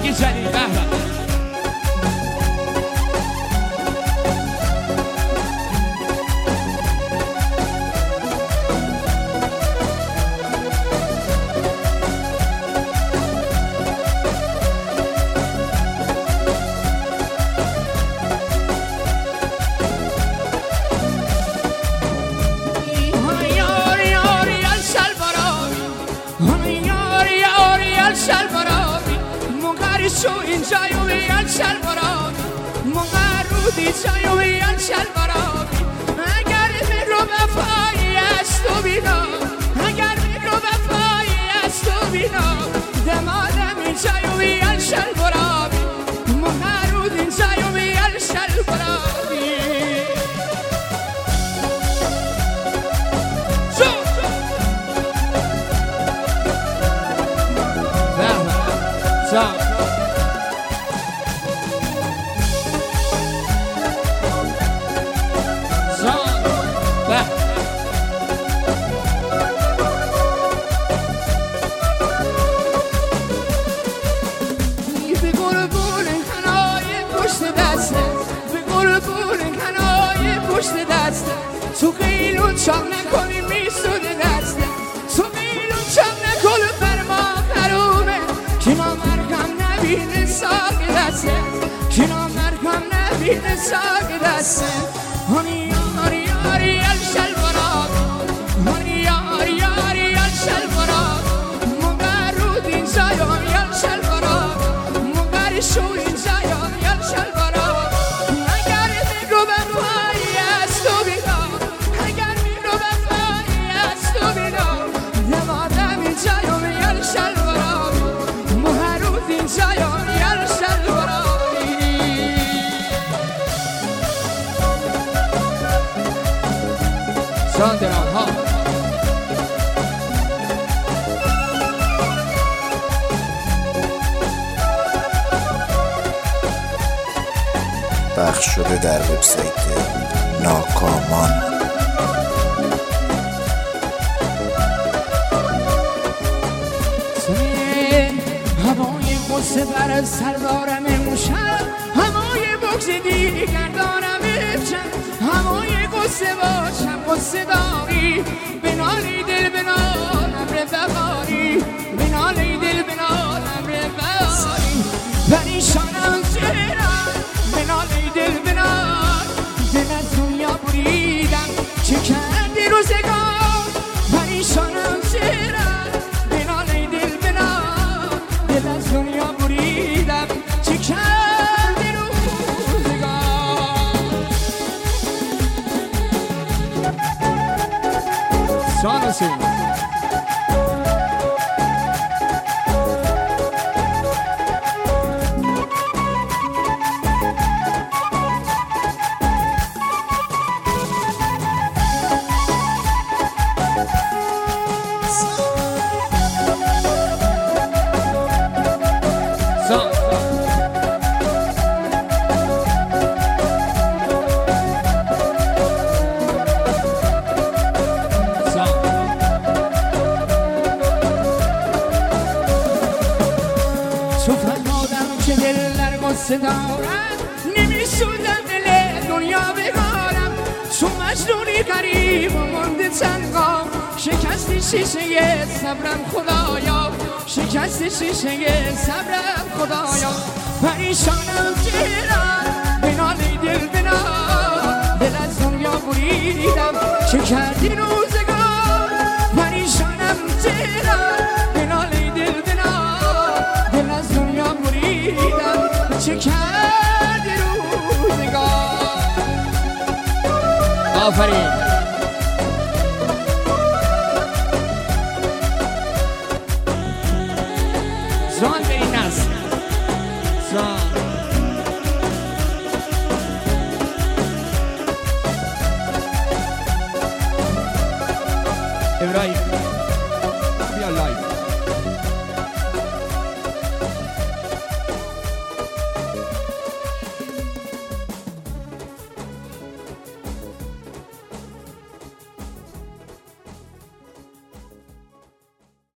فرنگی جلی به به. شو اینجا و بیان شلوارابی موقع رودی جای و بیان شلوارابی اگر می رو وفایی از تو بینا اگر می رو وفایی از تو بینا دمادم اینجا و بیان شلوارابی موقع رودی جای و بیان شلوارابی تو قیلون چام نکنی میسونه دسته تو قیلون چام نکن بر ما حرومه که نامرگم نبینه ساق دسته که نامرگم نبینه ساق دسته هنی یاری یاری الشلواراب هنی یاری یاری الشلواراب مگر رود این زایان الشلواراب مگر شو این زایان الشلواراب اگر می رو به پایی از تو بیدار ساندرام ها پخش شده در وبسایت ناکامان. هوای قصه بر سردارم موشم هوای بغض دیگر دارم امشب هوای قصه باشم قصه داری بنالی دل بنال امر بخاری بنالی دل بنال امر بخاری پریشانم چرا بنالی دل بنال دل از دنیا بریدم چه کردی روزگار پریشانم چرا بنالی دل بنال دل از دنیا بریدم چه کردی روزگار شانسی دارم نمیسودم دل دنیا بگارم تو مجنونی قریب و مونده تنها شکستی شیشه صبرم خدایا شکستی شیشه صبرم خدایا پریشانم چرا بنالی دل بنال دل از دنیا بریدم چه کردی روزگار پریشانم چرا بنالی دل بنال دل از دنیا بریدم چه کردی روزگار آفرین زان به این نست زان